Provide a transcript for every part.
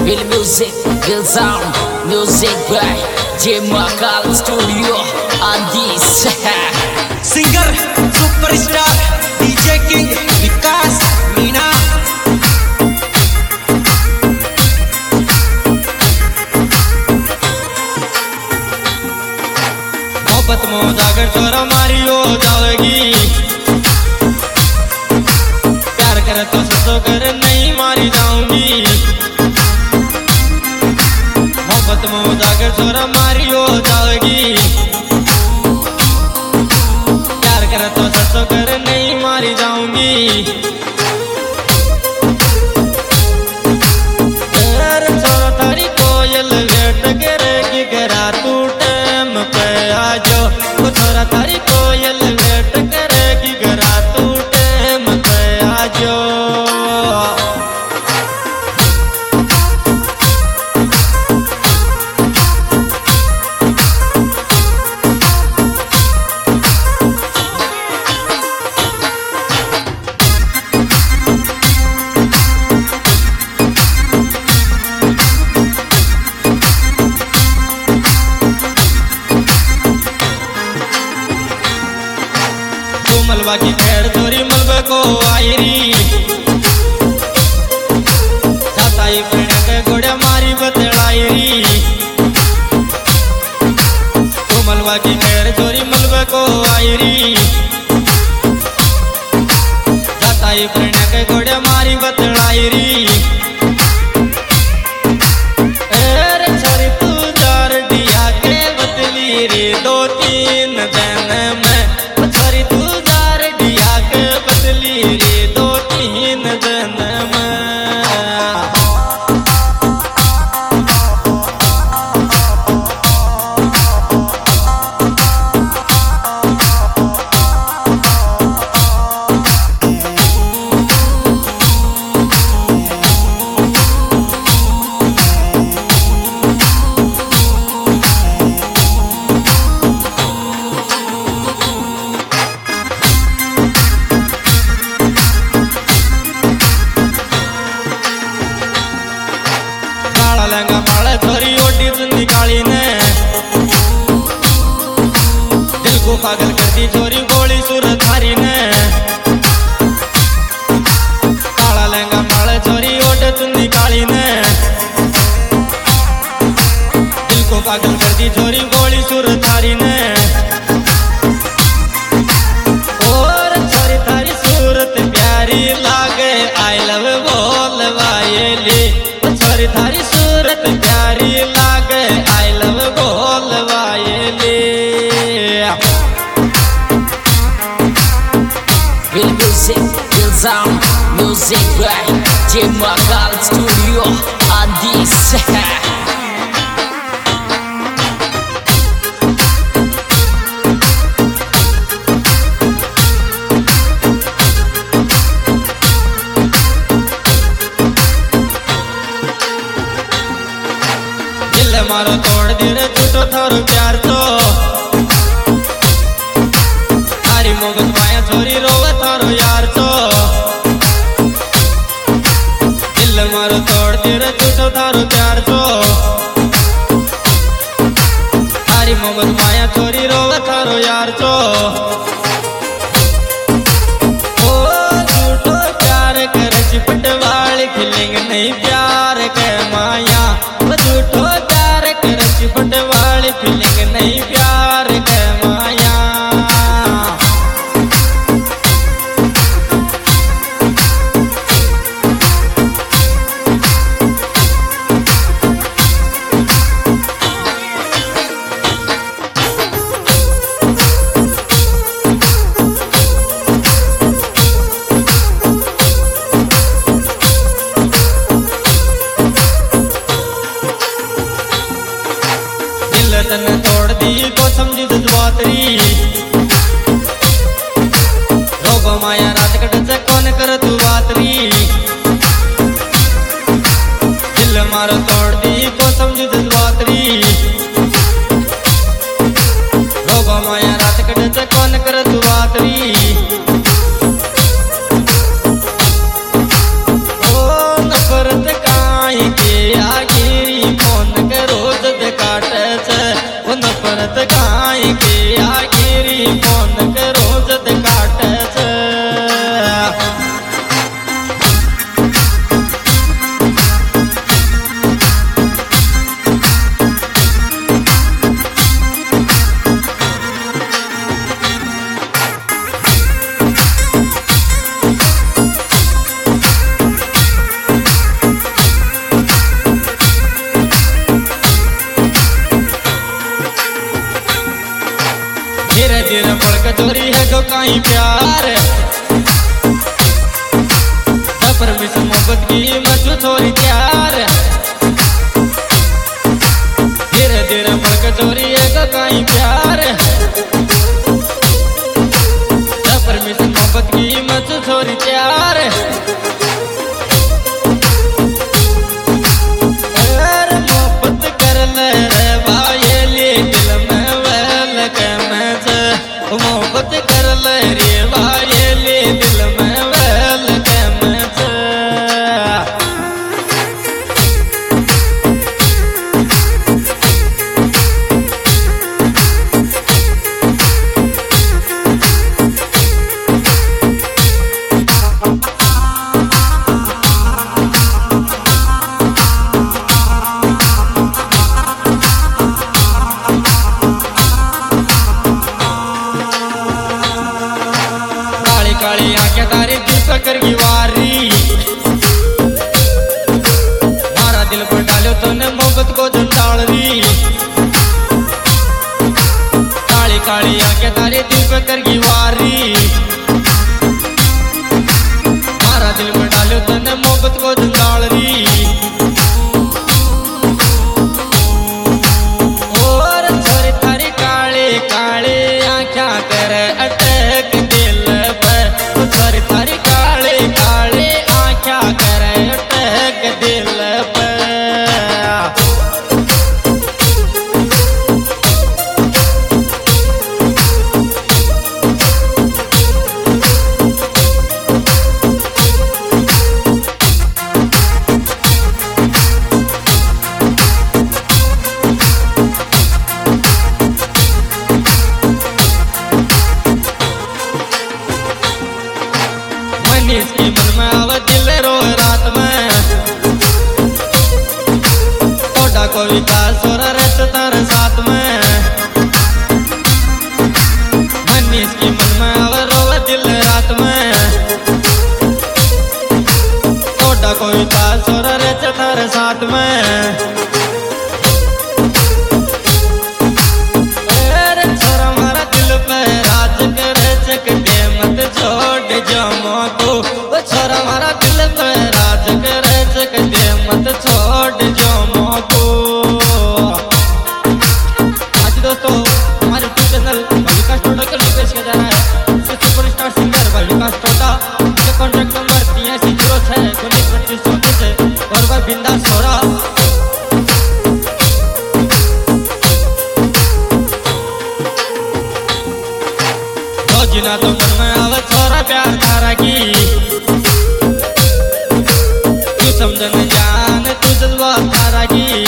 Real music, real sound, music by J Mahakal Studio on this. Singer, superstar, DJ King, Vikas, Meena. मोहब्बत में जाकर छोरा मारी हो जाएगी, प्यार करे तो ससो कर नहीं मारी जाऊंगी। मोहब्बत में जाकर छोरा मारी हो जाएगी, प्यार करे तो ससो कर नहीं मारी जाऊंगी। छोरा तारी कोयल वेट करेगी, गरा तू टाइम पे आ जाओ। छोरा तारी कोयल वेट करेगी, गरा तू टाइम पे आ जाओ। मलबा की खैर चोरी मलबे को आयरी, साताई प्रण के घोड़े मारी बतड़ायरी। तो मलबा की खैर चोरी मलबे को आयरी, साताई प्रण के घोड़े मारी बतड़ायरी। छोरी तू जार दिया के बतली रे दो तीन दिन में, छोरी तू रे दो तीन दिन में। लहंगा माले छोरी ओटी सुनी काली ने, दिल को पागल करती छोरी गोली सूरत हारी ने। काला लहंगा माले छोरी ओटी सुनी काली ने, दिल को पागल करती छोरी गोली सूरत हारी ने। और छोरी तारी सूरत प्यारी लागे, आई लव बोल वायली। छोरी थारी सूरत प्यारी लागे, आई लव बोल वायली। Real music, real sound, music by J Mahakal Studio on this. मारो तोड़ दे रे छूटो थारो प्यार तो, थारी मोगत माया छोरी रोवे थारो यार तो। दिल मारो तोड़ दे रे छूटो थारो प्यार तो, थारी मोगत माया छोरी रोवे थारो यार तो। ओ झूठो प्यार करे चिपट वाली फीलिंग नहीं प्यार के माया। झूठो चिपट वाली फीलिंग नहीं प्यार के माया। कहीं प्यार। परमिशन मोहब्बत की मजू थोड़ी प्यार। धीरे धीरे बढ़ चोरी एक कहीं प्यार। परमिशन मोहब्बत की मजू थोड़ी प्यार। मोहब्बत कर ले रे भाई दिल में वैल के मैं मोहब्बत कर ले रे भाई दिल में वैल के मैं। काली आंखें तारी दिल पे कर वारी। मारा दिल पर डालो तूने मोहब्बत को झंडाल री। काली काली आंखें तारी दिल पे कर वारी। मारा दिल पर डालो तूने मोहब्बत को झंडाल री। और छोरी तारी काले काले आंखें करे अटक दिल पर। थारी काले काले आँखा करे अटक दिल पे। इसकी मन में आवे दिल रो रात में। थोड़ा को विकास हो रहा रहता तारे साथ में। मन इसकी मन में आवे रोवे दिल रात में। थोड़ा को विकास हो रहा रहता तारे साथ में। छोरा हमारा दिल पे राज करे चक दे मत छोड़ जमो को। छोरा हमारा दिल पे राज करे चक दे मत छोड़ जमो को। आज दोस्तों हमारे यूट्यूब चैनल विकास टोटा के लिए पेश किया जा रहा है सुपरस्टार सिंगर विकास टोटा। कॉन्टैक्ट नंबर 8306 1925 और वह बिंदास हो रहा। जिना तो मन में आवे छोरा प्यार तारा की। तू समझन जान तू जज्बा तारा की।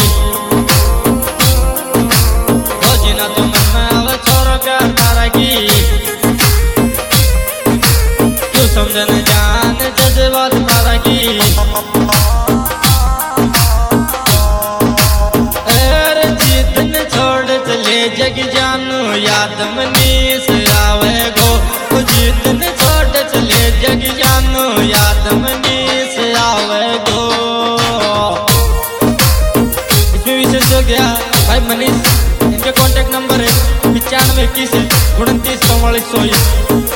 जिना तो मन में आवे छोरा प्यार तारा की। तू समझन जान जज्बा तारा की। जितन छोड़ चले जग जानू याद मनीस आवे गो। जितन छोड़ चले जग जानू याद मनीस आवे गो। इसमें विशेष हो गया भाई मनीष। इनके कॉन्टैक्ट नंबर है 95 21 29 44।